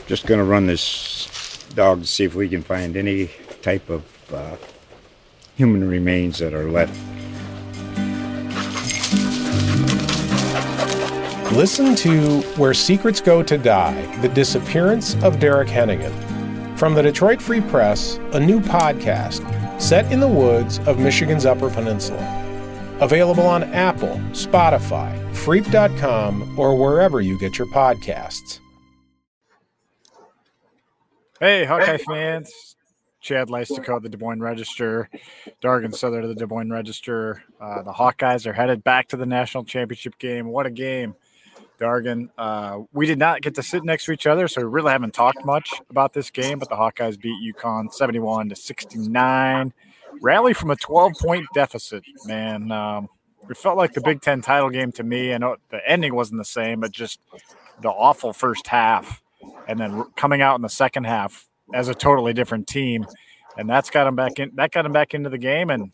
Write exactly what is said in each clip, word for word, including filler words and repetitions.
just going to run this dog to see if we can find any type of uh, human remains that are left. Listen to Where Secrets Go to Die, The Disappearance of Derek Hennigan. From the Detroit Free Press, a new podcast set in the woods of Michigan's Upper Peninsula. Available on Apple, Spotify, freep dot com, or wherever you get your podcasts. Hey, Hawkeye fans. Chad Leistikow of the Des Moines Register, Dargan Souther of the Des Moines Register. Uh, the Hawkeyes are headed back to the national championship game. What a game, Dargan. Uh, we did not get to sit next to each other, so we really haven't talked much about this game, but the Hawkeyes beat UConn seventy-one to sixty-nine. Rally from a twelve-point deficit, man. Um, it felt like the Big Ten title game to me. I know the ending wasn't the same, but just the awful first half. And then coming out in the second half as a totally different team, and that's got them back in. That got them back into the game. And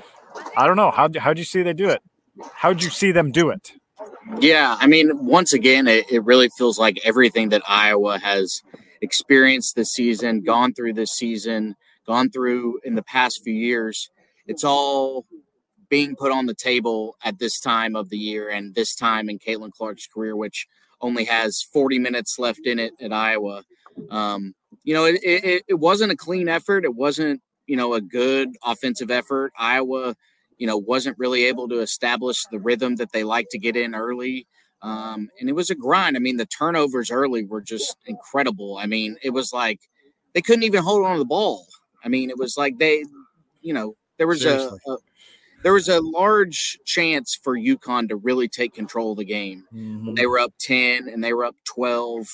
I don't know how how'd you see they do it? How'd you see them do it? Yeah, I mean, once again, it, it really feels like everything that Iowa has experienced this season, gone through this season, gone through in the past few years. It's all being put on the table at this time of the year and this time in Caitlin Clark's career, which only has forty minutes left in it at Iowa. Um, you know, it, it, it wasn't a clean effort. It wasn't, you know, a good offensive effort. Iowa, you know, wasn't really able to establish the rhythm that they like to get in early. Um, and it was a grind. I mean, the turnovers early were just incredible. I mean, it was like they couldn't even hold on to the ball. I mean, it was like they, you know, there was a, a there was a large chance for UConn to really take control of the game. Mm-hmm. They were up ten and they were up twelve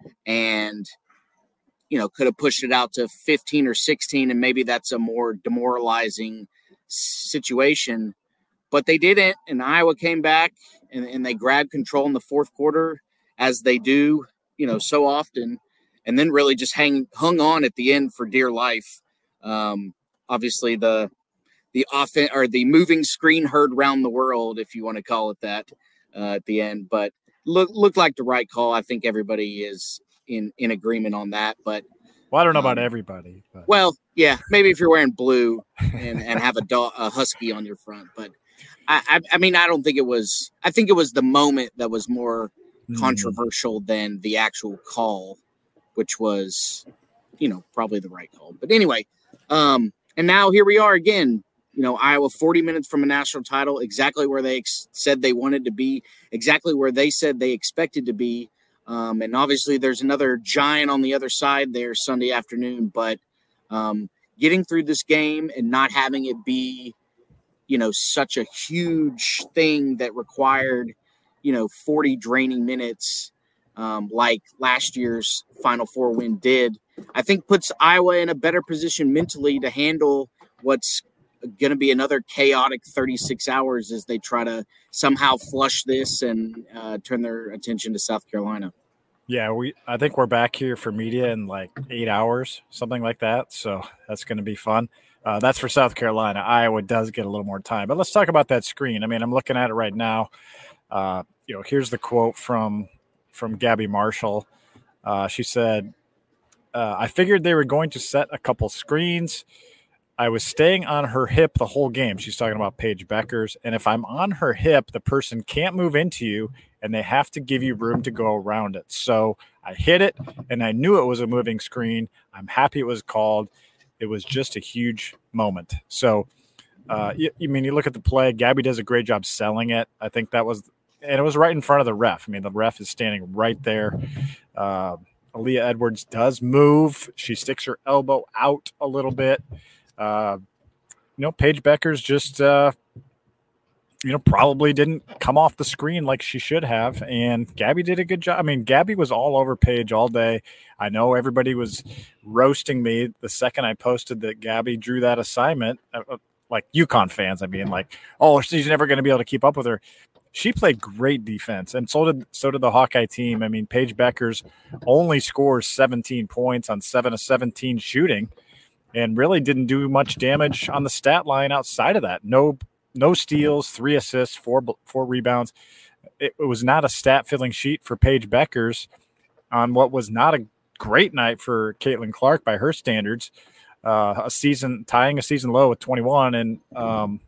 and, you know, could have pushed it out to fifteen or sixteen. And maybe that's a more demoralizing situation, but they didn't. And Iowa came back and, and they grabbed control in the fourth quarter, as they do, you know, so often, and then really just hang hung on at the end for dear life. Um, obviously the, the offense or the moving screen heard round the world, if you want to call it that, uh, at the end, but look, looked like the right call. I think everybody is in, in agreement on that, but well, I don't know um, about everybody, but. Well, yeah, maybe if you're wearing blue and, and have a, dog, a husky on your front, but I, I, I mean, I don't think it was, I think it was the moment that was more mm. controversial than the actual call, which was, you know, probably the right call, but anyway, um, and now here we are again. You know, Iowa forty minutes from a national title, exactly where they ex- said they wanted to be, exactly where they said they expected to be. Um, and obviously there's another giant on the other side there Sunday afternoon. But um, getting through this game and not having it be, you know, such a huge thing that required, you know, forty draining minutes um, like last year's Final Four win did, I think puts Iowa in a better position mentally to handle what's going to be another chaotic thirty-six hours as they try to somehow flush this and uh, turn their attention to South Carolina. Yeah, we. I think we're back here for media in like eight hours, something like that. So that's going to be fun. Uh, that's for South Carolina. Iowa does get a little more time. But let's talk about that screen. I mean, I'm looking at it right now. Uh, you know, here's the quote from from Gabby Marshall. Uh, she said, uh, I figured they were going to set a couple screens. I was staying on her hip the whole game. She's talking about Paige Beckers. And if I'm on her hip, the person can't move into you, and they have to give you room to go around it. So I hit it, and I knew it was a moving screen. I'm happy it was called. It was just a huge moment. So, uh, you, you mean, you look at the play, Gabby does a great job selling it. I think that was – and it was right in front of the ref. I mean, the ref is standing right there. Uh, Aaliyah Edwards does move. She sticks her elbow out a little bit. Uh, you know, Paige Beckers just, uh, you know, probably didn't come off the screen like she should have. And Gabby did a good job. I mean, Gabby was all over Paige all day. I know everybody was roasting me the second I posted that Gabby drew that assignment, uh, like UConn fans. I mean, like, oh, she's never going to be able to keep up with her. She played great defense, and so did so did the Hawkeye team. I mean, Paige Beckers only scores seventeen points on seven of seventeen shooting, and really didn't do much damage on the stat line outside of that. No, no steals, three assists, four four rebounds. It, it was not a stat-filling sheet for Paige Beckers on what was not a great night for Caitlin Clark by her standards. Uh, a season tying a season low with twenty-one, and um,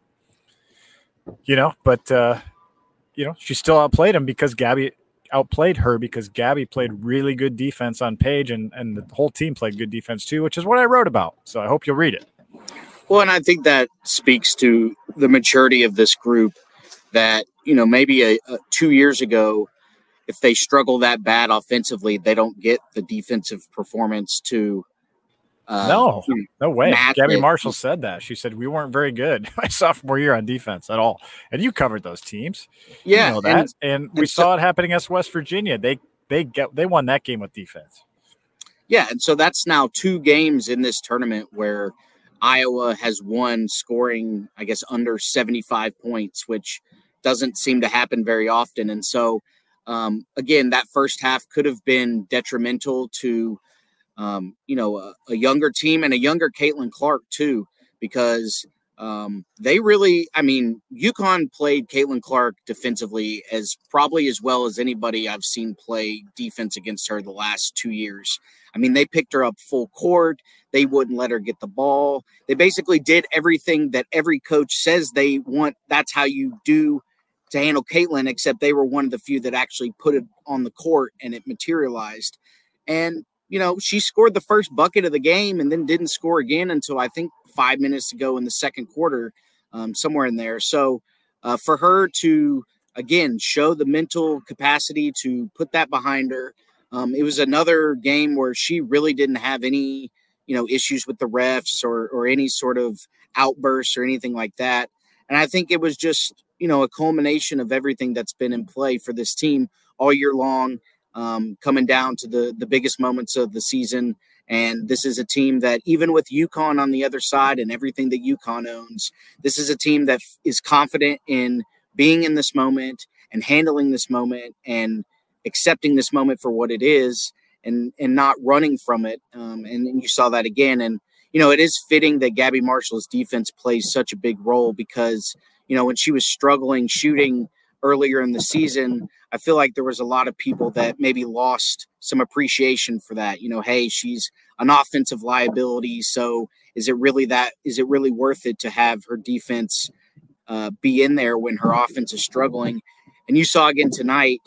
you know, but uh, you know, she still outplayed him because Gabby outplayed her because Gabby played really good defense on Paige, and and the whole team played good defense too, which is what I wrote about. So I hope you'll read it. Well, and I think that speaks to the maturity of this group. That you know, maybe a, a two years ago, if they struggle that bad offensively, they don't get the defensive performance to. Uh, no, no way. Gabby it. Marshall said that. She said we weren't very good my sophomore year on defense at all. And you covered those teams. Yeah, you know that. And, and we and saw so, it happening against West Virginia. They they get they won that game with defense. Yeah, and so that's now two games in this tournament where Iowa has won scoring, I guess, under seventy-five points, which doesn't seem to happen very often. And so, um, again, that first half could have been detrimental to Um, you know, a, a younger team and a younger Caitlin Clark too, because um, they really, I mean, UConn played Caitlin Clark defensively as probably as well as anybody I've seen play defense against her the last two years. I mean, they picked her up full court. They wouldn't let her get the ball. They basically did everything that every coach says they want. That's how you do to handle Caitlin, except they were one of the few that actually put it on the court and it materialized. And you know, she scored the first bucket of the game and then didn't score again until I think five minutes ago in the second quarter, um, somewhere in there. So uh, for her to, again, show the mental capacity to put that behind her, um, it was another game where she really didn't have any, you know, issues with the refs or, or any sort of outbursts or anything like that. And I think it was just, you know, a culmination of everything that's been in play for this team all year long. Um, coming down to the, the biggest moments of the season. And this is a team that even with UConn on the other side and everything that UConn owns, this is a team that f- is confident in being in this moment and handling this moment and accepting this moment for what it is and, and not running from it. Um, and, and you saw that again. And, you know, it is fitting that Gabby Marshall's defense plays such a big role because, you know, when she was struggling shooting earlier in the season, I feel like there was a lot of people that maybe lost some appreciation for that. You know, hey, she's an offensive liability. So is it really that, is it really worth it to have her defense uh, be in there when her offense is struggling? And you saw again tonight,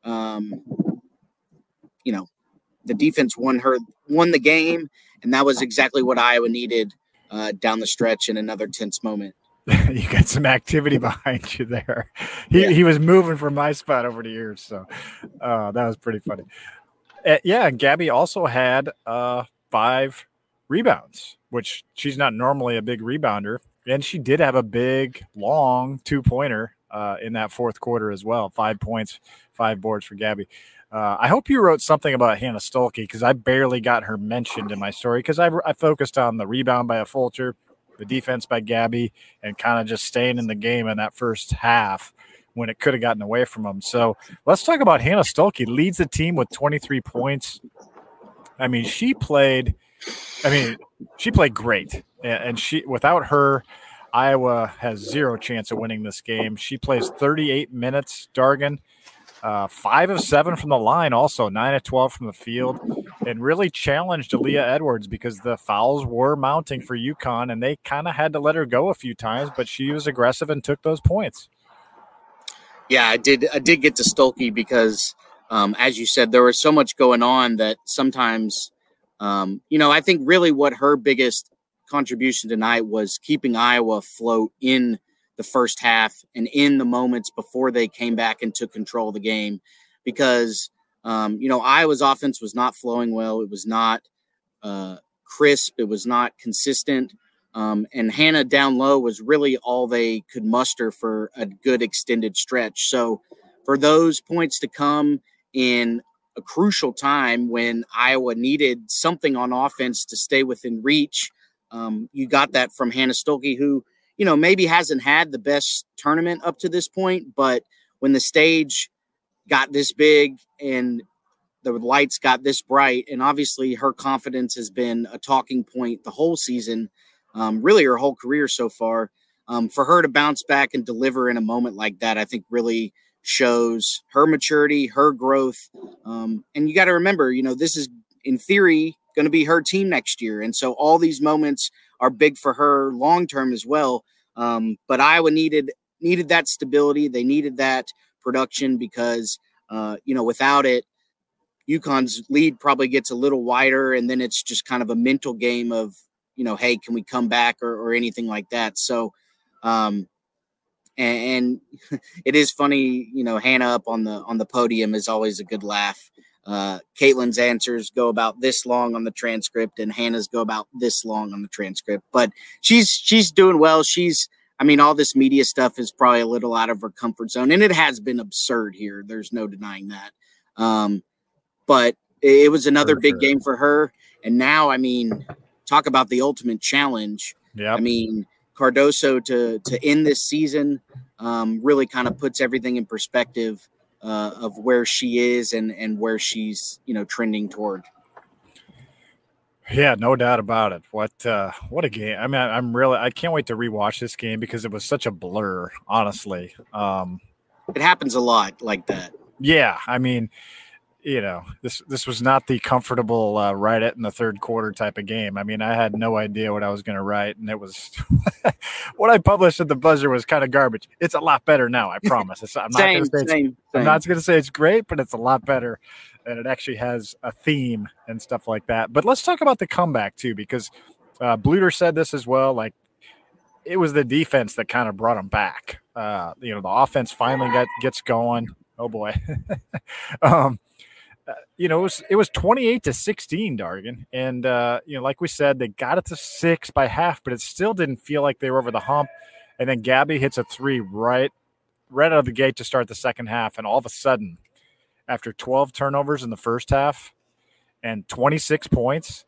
um, you know, the defense won her, won the game. And that was exactly what Iowa needed uh, down the stretch in another tense moment. You got some activity behind you there. He yeah. he was moving from my spot over to yours, so uh, that was pretty funny. Uh, yeah, and Gabby also had uh, five rebounds, which she's not normally a big rebounder, and she did have a big, long two-pointer uh, in that fourth quarter as well. Five points, five boards for Gabby. Uh, I hope you wrote something about Hannah Stolke because I barely got her mentioned in my story because I, I focused on the rebound by a Fulcher, the defense by Gabby, and kind of just staying in the game in that first half when it could have gotten away from them. So let's talk about Hannah Stolke. Leads the team with twenty-three points. I mean, she played – I mean, she played great. And she without her, Iowa has zero chance of winning this game. She plays thirty-eight minutes, Dargan. Uh, five of seven from the line, also nine of twelve from the field, and really challenged Aaliyah Edwards because the fouls were mounting for UConn, and they kind of had to let her go a few times, but she was aggressive and took those points. Yeah, I did. I did get to Stolke because, um, as you said, there was so much going on that sometimes, um, you know, I think really what her biggest contribution tonight was keeping Iowa afloat in the first half and in the moments before they came back and took control of the game because, um, you know, Iowa's offense was not flowing well. It was not uh, crisp. It was not consistent. Um, and Hannah down low was really all they could muster for a good extended stretch. So for those points to come in a crucial time when Iowa needed something on offense to stay within reach, um, you got that from Hannah Stolke, who, you know, maybe hasn't had the best tournament up to this point, but when the stage got this big and the lights got this bright, and obviously her confidence has been a talking point the whole season, um, really her whole career so far, um, for her to bounce back and deliver in a moment like that, I think really shows her maturity, her growth. Um, and you got to remember, you know, this is in theory, going to be her team next year. And so all these moments are big for her long term as well. Um, but Iowa needed needed that stability. They needed that production because, uh, you know, without it, UConn's lead probably gets a little wider, and then it's just kind of a mental game of, you know, hey, can we come back or, or anything like that. So, um, and, and it is funny, you know, Hannah up on the on the podium is always a good laugh. Uh, Caitlin's answers go about this long on the transcript, and Hannah's go about this long on the transcript. But she's she's doing well. She's, I mean, all this media stuff is probably a little out of her comfort zone, and it has been absurd here. There's no denying that. Um, but it was another for big sure. game for her. And now, I mean, talk about the ultimate challenge. Yeah. I mean, Cardoso to to end this season um, really kind of puts everything in perspective. Uh, of where she is and, and where she's, you know, trending toward. Yeah, no doubt about it. What uh, what a game. I mean, I, I'm really, I can't wait to rewatch this game because it was such a blur, honestly. Um, it happens a lot like that. Yeah. I mean, you know, this, this was not the comfortable uh, write it in the third quarter type of game. I mean, I had no idea what I was going to write, and it was what I published at the buzzer was kind of garbage. It's a lot better now, I promise. It's, I'm not same, going to say same, it's, same. I'm not going to say it's great, but it's a lot better, and it actually has a theme and stuff like that. But let's talk about the comeback too, because uh, Bluter said this as well. Like, it was the defense that kind of brought them back. Uh, you know, the offense finally got gets going. Oh boy. um, Uh, you know, it was, it was twenty-eight to sixteen, Dargan. And, uh, you know, like we said, they got it to six by half, but it still didn't feel like they were over the hump. And then Gabby hits a three right, right out of the gate to start the second half. And all of a sudden, after twelve turnovers in the first half and twenty-six points,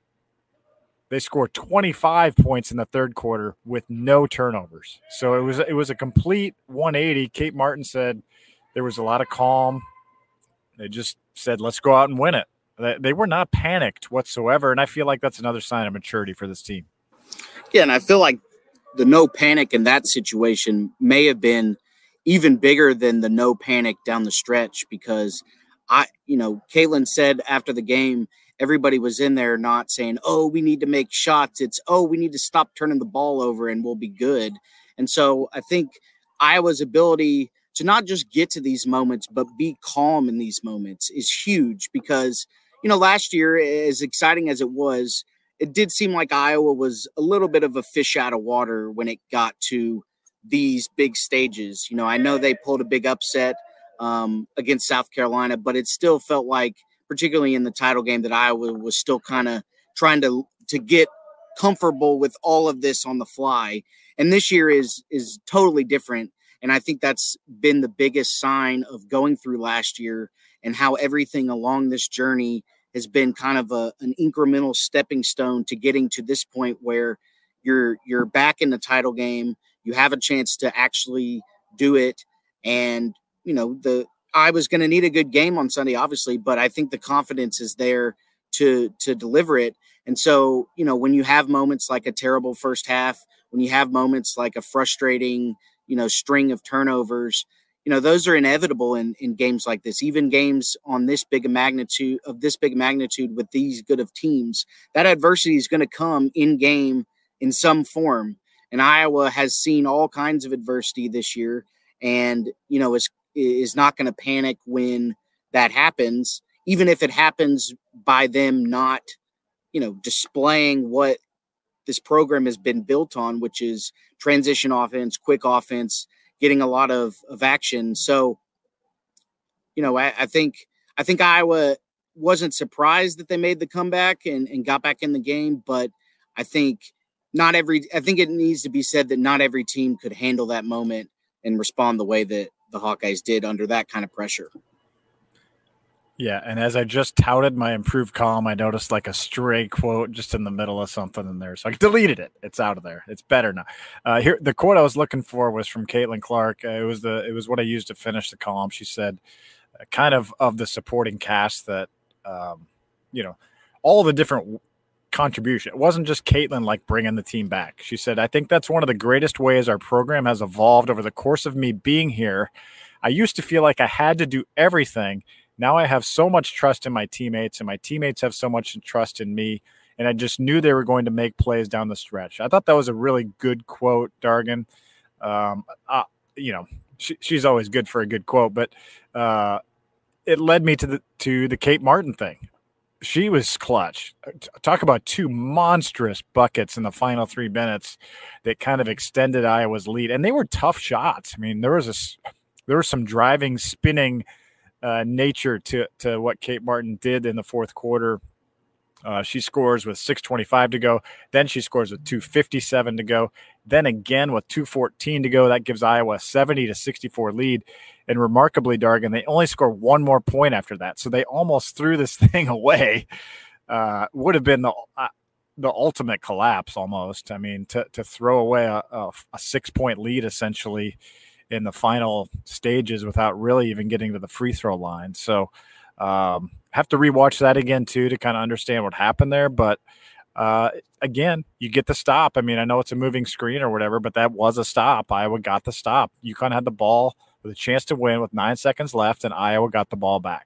they scored twenty-five points in the third quarter with no turnovers. So it was, it was a complete one eighty. Kate Martin said there was a lot of calm. They just said, let's go out and win it. They, they were not panicked whatsoever, and I feel like that's another sign of maturity for this team. Yeah, and I feel like the no panic in that situation may have been even bigger than the no panic down the stretch because, I, you know, Caitlin said after the game, everybody was in there not saying, oh, we need to make shots. It's, oh, we need to stop turning the ball over and we'll be good. And so I think Iowa's ability – to not just get to these moments, but be calm in these moments is huge because, you know, last year, as exciting as it was, it did seem like Iowa was a little bit of a fish out of water when it got to these big stages. You know, I know they pulled a big upset um, against South Carolina, but it still felt like, particularly in the title game, that Iowa was still kind of trying to, to get comfortable with all of this on the fly. And this year is, is totally different. And I think that's been the biggest sign of going through last year and how everything along this journey has been kind of a, an incremental stepping stone to getting to this point where you're you're back in the title game. You have a chance to actually do it. And, you know, the I was going to need a good game on Sunday, obviously, but I think the confidence is there to to deliver it. And so, you know, when you have moments like a terrible first half, when you have moments like a frustrating you know, string of turnovers, you know, those are inevitable in, in games like this, even games on this big a magnitude of this big magnitude with these good of teams. That adversity is going to come in game in some form. And Iowa has seen all kinds of adversity this year and, you know, is, is not going to panic when that happens, even if it happens by them not, you know, displaying what this program has been built on, which is transition offense, quick offense, getting a lot of, of action. So, you know, I, I think I think Iowa wasn't surprised that they made the comeback and, and got back in the game, but I think not every I think it needs to be said that not every team could handle that moment and respond the way that the Hawkeyes did under that kind of pressure. Yeah, and as I just touted my improved column, I noticed like a stray quote just in the middle of something in there. So I deleted it. It's out of there. It's better now. Uh, here, the quote I was looking for was from Caitlin Clark. Uh, it was the it was what I used to finish the column. She said, uh, kind of of the supporting cast that, um, you know, all the different contribution. It wasn't just Caitlin like bringing the team back. She said, I think that's one of the greatest ways our program has evolved over the course of me being here. I used to feel like I had to do everything. Now I have so much trust in my teammates, and my teammates have so much trust in me. And I just knew they were going to make plays down the stretch. I thought that was a really good quote, Dargan. Um, uh, you know, she, she's always good for a good quote, but uh, it led me to the to the Kate Martin thing. She was clutch. Talk about two monstrous buckets in the final three minutes that kind of extended Iowa's lead, and they were tough shots. I mean, there was a there was some driving, spinning uh, nature to to what Kate Martin did in the fourth quarter. Uh, she scores with six twenty-five to go. Then she scores with two fifty-seven to go. Then again with two fourteen to go. That gives Iowa a seventy to sixty-four lead. And remarkably, Dargan, they only score one more point after that. So they almost threw this thing away. Uh, would have been the uh, the ultimate collapse almost. I mean, to, to throw away a, a, a six-point lead essentially in the final stages without really even getting to the free throw line. So um, have to rewatch that again too to kind of understand what happened there. But uh, again, you get the stop. I mean, I know it's a moving screen or whatever, but that was a stop. Iowa got the stop. UConn had the ball with a chance to win with nine seconds left, and Iowa got the ball back.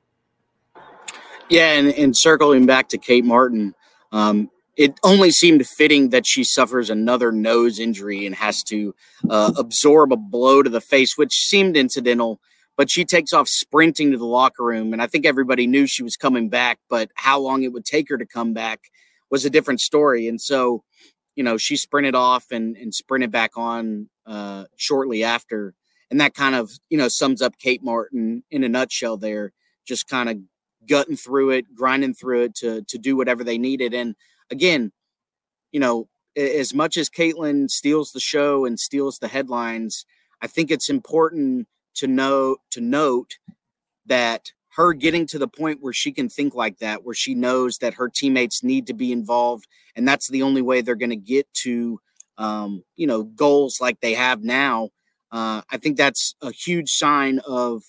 Yeah, and, and circling back to Kate Martin, um, it only seemed fitting that she suffers another nose injury and has to uh, absorb a blow to the face, which seemed incidental. But she takes off sprinting to the locker room, and I think everybody knew she was coming back, but how long it would take her to come back was a different story. And so, you know, she sprinted off and, and sprinted back on uh, shortly after. And that kind of, you know, sums up Kate Martin in a nutshell there, just kind of gutting through it, grinding through it to to do whatever they needed. And again, you know, as much as Caitlin steals the show and steals the headlines, I think it's important to know to note that her getting to the point where she can think like that, where she knows that her teammates need to be involved, and that's the only way they're going to get to, um, you know, goals like they have now. Uh, I think that's a huge sign of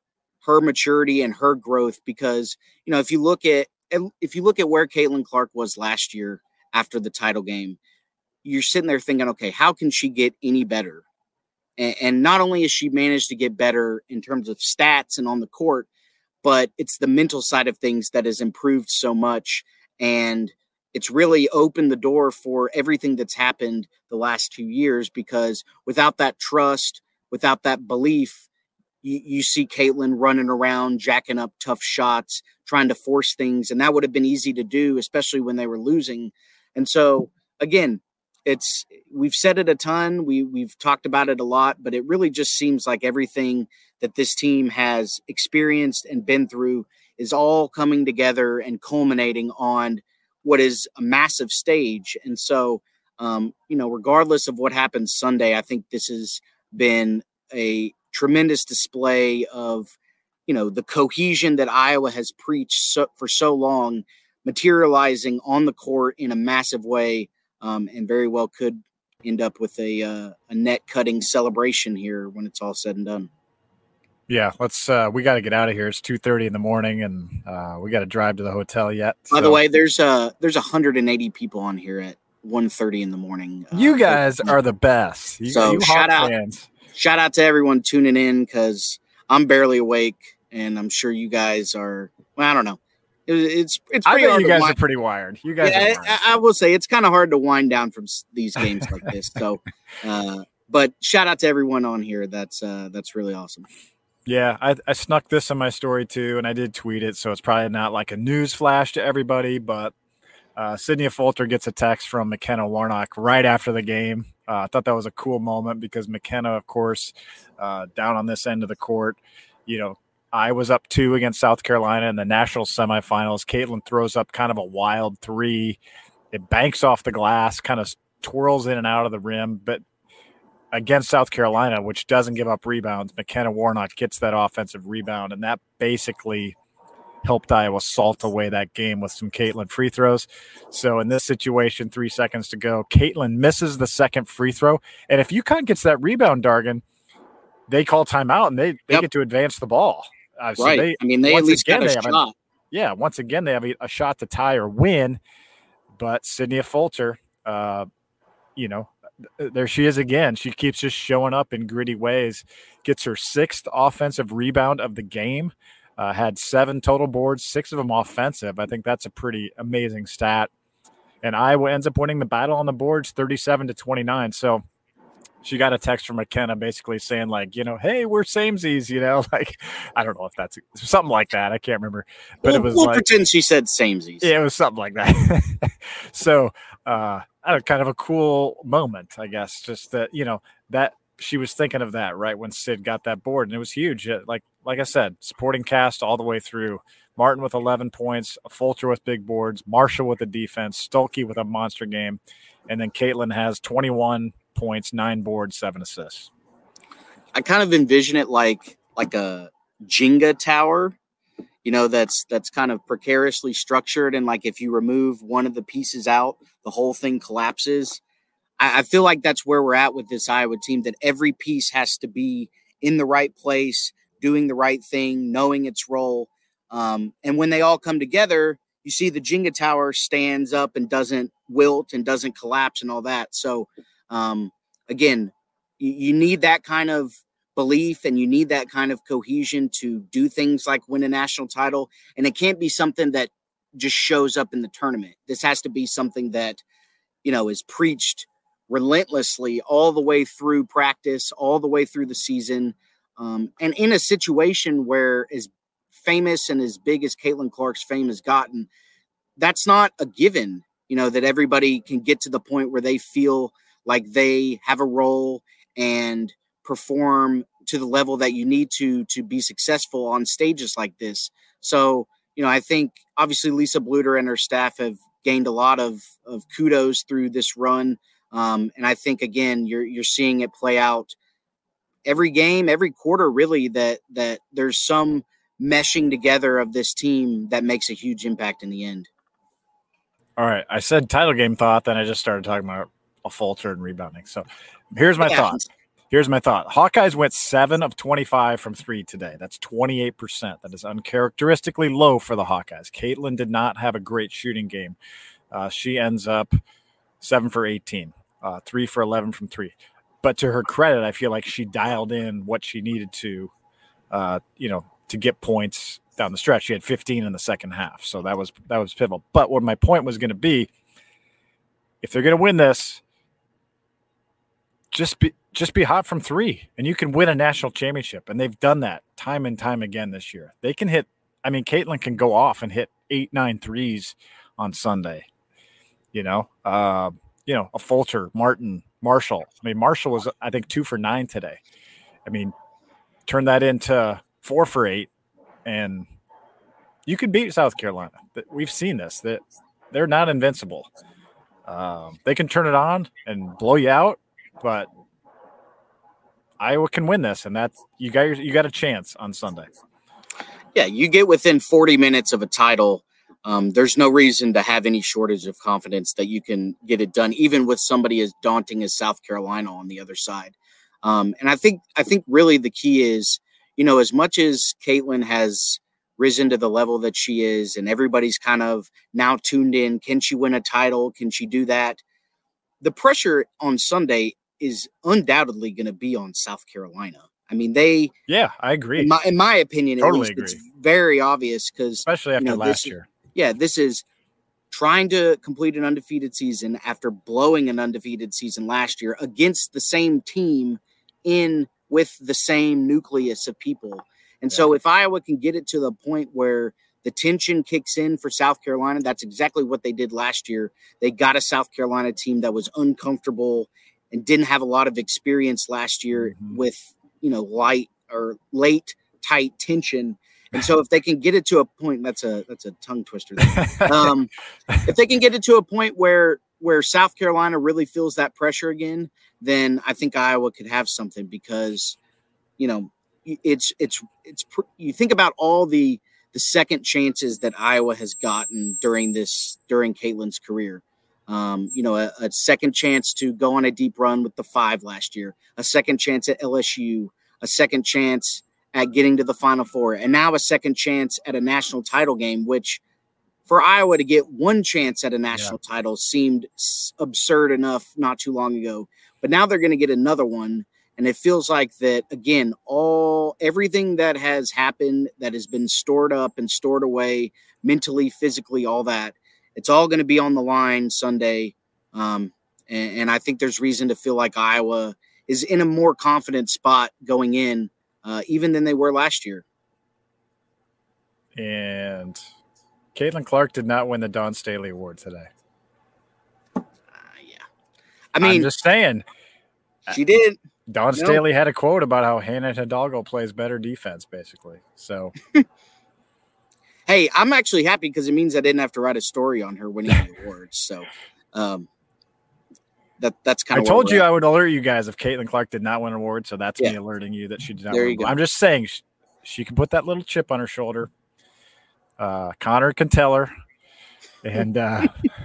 her maturity and her growth, because, you know, if you look at if you look at where Caitlin Clark was last year after the title game, you're sitting there thinking, okay, how can she get any better? And, and not only has she managed to get better in terms of stats and on the court, but it's the mental side of things that has improved so much. And it's really opened the door for everything that's happened the last two years, because without that trust, without that belief, you, you see Caitlin running around, jacking up tough shots, trying to force things. And that would have been easy to do, especially when they were losing. And so, again, it's we've said it a ton. We, we've talked about it a lot, but it really just seems like everything that this team has experienced and been through is all coming together and culminating on what is a massive stage. And so, um, you know, regardless of what happens Sunday, I think this has been a tremendous display of, you know, the cohesion that Iowa has preached so, for so long, materializing on the court in a massive way, um, and very well could end up with a, uh, a net cutting celebration here when it's all said and done. Yeah, let's. Uh, we got to get out of here. It's two thirty in the morning, and uh, we got to drive to the hotel yet. By so. the way, there's uh there's one hundred eighty people on here at one thirty in the morning. You uh, guys are the best. You, so you shout out, fans. shout out to everyone tuning in, because I'm barely awake, and I'm sure you guys are. Well, I don't know. It, it's it's. I pretty bet hard you to guys wind, are pretty wired. You guys. Yeah, are I, I will say it's kind of hard to wind down from these games like this. So, uh, but shout out to everyone on here. That's uh, that's really awesome. Yeah, I, I snuck this in my story too, and I did tweet it, so it's probably not like a news flash to everybody, but uh, Sydney Folter gets a text from McKenna Warnock right after the game. Uh, I thought that was a cool moment because McKenna, of course, uh, down on this end of the court, you know, I was up two against South Carolina in the national semifinals. Caitlin throws up kind of a wild three. It banks off the glass, kind of twirls in and out of the rim, but against South Carolina, which doesn't give up rebounds, McKenna Warnock gets that offensive rebound, and that basically helped Iowa salt away that game with some Caitlin free throws. So in this situation, three seconds to go, Caitlin misses the second free throw, and if UConn gets that rebound, Dargan, they call timeout, and they, they Yep. get to advance the ball. Uh, so right. They, I mean, they at least got a shot. A, yeah, once again, they have a, a shot to tie or win, but Sydney Folter, uh, you know, there she is again. She keeps just showing up in gritty ways, gets her sixth offensive rebound of the game. uh, had seven total boards, six of them offensive. I think that's a pretty amazing stat. And Iowa ends up winning the battle on the boards thirty-seven to twenty-nine. So she got a text from McKenna basically saying, like, you know, hey, we're samesies, you know, like, I don't know if that's something like that. I can't remember. But we'll, it was we'll like, pretend she said samesies. Yeah, it was something like that. So, uh, kind of a cool moment, I guess, just that, you know, that she was thinking of that right when Sid got that board. And it was huge. Like, like I said, supporting cast all the way through. Martin with eleven points, Fulcher with big boards, Marshall with a defense, Stolke with a monster game, and then Caitlin has twenty-one points, nine boards, seven assists. I kind of envision it like like a Jenga tower, you know, that's that's kind of precariously structured, and like if you remove one of the pieces out, the whole thing collapses. I, I feel like that's where we're at with this Iowa team, that every piece has to be in the right place, doing the right thing, knowing its role. Um, and when they all come together, you see the Jenga tower stands up and doesn't wilt and doesn't collapse and all that. So, um, again, you, you need that kind of belief and you need that kind of cohesion to do things like win a national title. And it can't be something that just shows up in the tournament. This has to be something that, you know, is preached relentlessly all the way through practice, all the way through the season. Um, and in a situation where as famous and as big as Caitlin Clark's fame has gotten, that's not a given, you know, that everybody can get to the point where they feel like they have a role and perform to the level that you need to, to be successful on stages like this. So, you know, I think obviously Lisa Bluter and her staff have gained a lot of, of kudos through this run. Um, and I think, again, you're, you're seeing it play out every game, every quarter, really, that, that there's some meshing together of this team that makes a huge impact in the end. All right. I said title game thought, then I just started talking about a Fulcher and rebounding. So here's my thought. Here's my thought. Hawkeyes went seven of twenty-five from three today. That's twenty-eight percent. That is uncharacteristically low for the Hawkeyes. Caitlin did not have a great shooting game. Uh, she ends up seven for eighteen, uh, three for eleven from three. But to her credit, I feel like she dialed in what she needed to, uh, you know, to get points down the stretch. She had fifteen in the second half. So that was, that was pivotal. But what my point was going to be, if they're going to win this, just be, just be hot from three and you can win a national championship. And they've done that time and time again this year. They can hit, I mean, Caitlin can go off and hit eight, nine threes on Sunday, you know, uh, you know, a Fulcher, Martin, Marshall. I mean, Marshall was, I think, two for nine today. I mean, turn that into four for eight, and you could beat South Carolina. We've seen this, that they're not invincible. Um, they can turn it on and blow you out, but Iowa can win this, and that's you got your, you got a chance on Sunday. Yeah, you get within forty minutes of a title. Um, there's no reason to have any shortage of confidence that you can get it done, even with somebody as daunting as South Carolina on the other side. Um, and I think I think really the key is, you know, as much as Caitlin has risen to the level that she is and everybody's kind of now tuned in, can she win a title? Can she do that? The pressure on Sunday is undoubtedly going to be on South Carolina. I mean, they – Yeah, I agree. In my, in my opinion, totally at least, agree. It's very obvious because – Especially after you know, last this, year. Yeah, this is trying to complete an undefeated season after blowing an undefeated season last year against the same team in – with the same nucleus of people. And yeah. So if Iowa can get it to the point where the tension kicks in for South Carolina, that's exactly what they did last year. They got a South Carolina team that was uncomfortable and didn't have a lot of experience last year mm-hmm. with, you know, light or late, tight tension. And so if they can get it to a point, that's a, that's a tongue twister. um, if they can get it to a point where, where South Carolina really feels that pressure again, then I think Iowa could have something because, you know, it's, it's, it's, you think about all the, the second chances that Iowa has gotten during this, during Caitlin's career. Um, you know, a, a second chance to go on a deep run with the five last year, a second chance at L S U, a second chance at getting to the Final Four, and now a second chance at a national title game, which for Iowa to get one chance at a national yeah. title seemed absurd enough not too long ago. But now they're going to get another one. And it feels like that, again, all everything that has happened, that has been stored up and stored away mentally, physically, all that, it's all going to be on the line Sunday. Um, and, and I think there's reason to feel like Iowa is in a more confident spot going in, uh, even than they were last year. And Caitlin Clark did not win the Dawn Staley Award today. Uh, yeah. I mean, I'm just saying. She did. Dawn No. Staley had a quote about how Hannah Hidalgo plays better defense, basically. So, hey, I'm actually happy because it means I didn't have to write a story on her winning the awards. So, um, that that's kind I of. told you I would alert you guys if Caitlin Clark did not win an award. So that's Yeah. me alerting you that she did not There win. you go. I'm just saying she, she can put that little chip on her shoulder. Uh, Connor can tell her, and uh,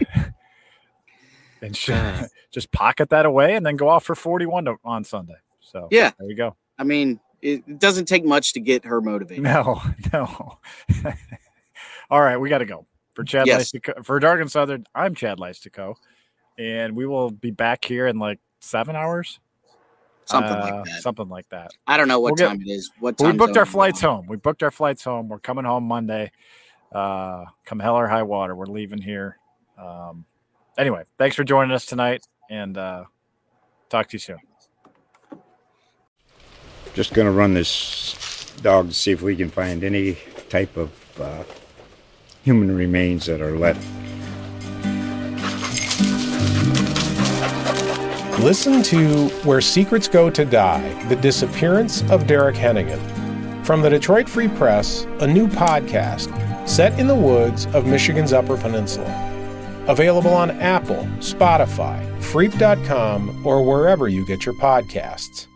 and she, just pocket that away, and then go off for forty-one to, on Sunday. So Yeah. there you go. I mean, it, it doesn't take much to get her motivated. No, no. All right, we got to go. For Chad Yes. Leistico, for Dark and Southern, I'm Chad Leistico, and we will be back here in like seven hours. Something Uh, like that. Something like that. I don't know what We'll get- time it is. What We time booked zone our we're flights on. home. We booked our flights home. We're coming home Monday. Uh, come hell or high water, we're leaving here. Um, anyway, thanks for joining us tonight, and uh, talk to you soon. Just going to run this dog to see if we can find any type of uh, human remains that are left. Listen to Where Secrets Go to Die, The Disappearance of Derek Hennigan. From the Detroit Free Press, a new podcast set in the woods of Michigan's Upper Peninsula. Available on Apple, Spotify, Freep dot com, or wherever you get your podcasts.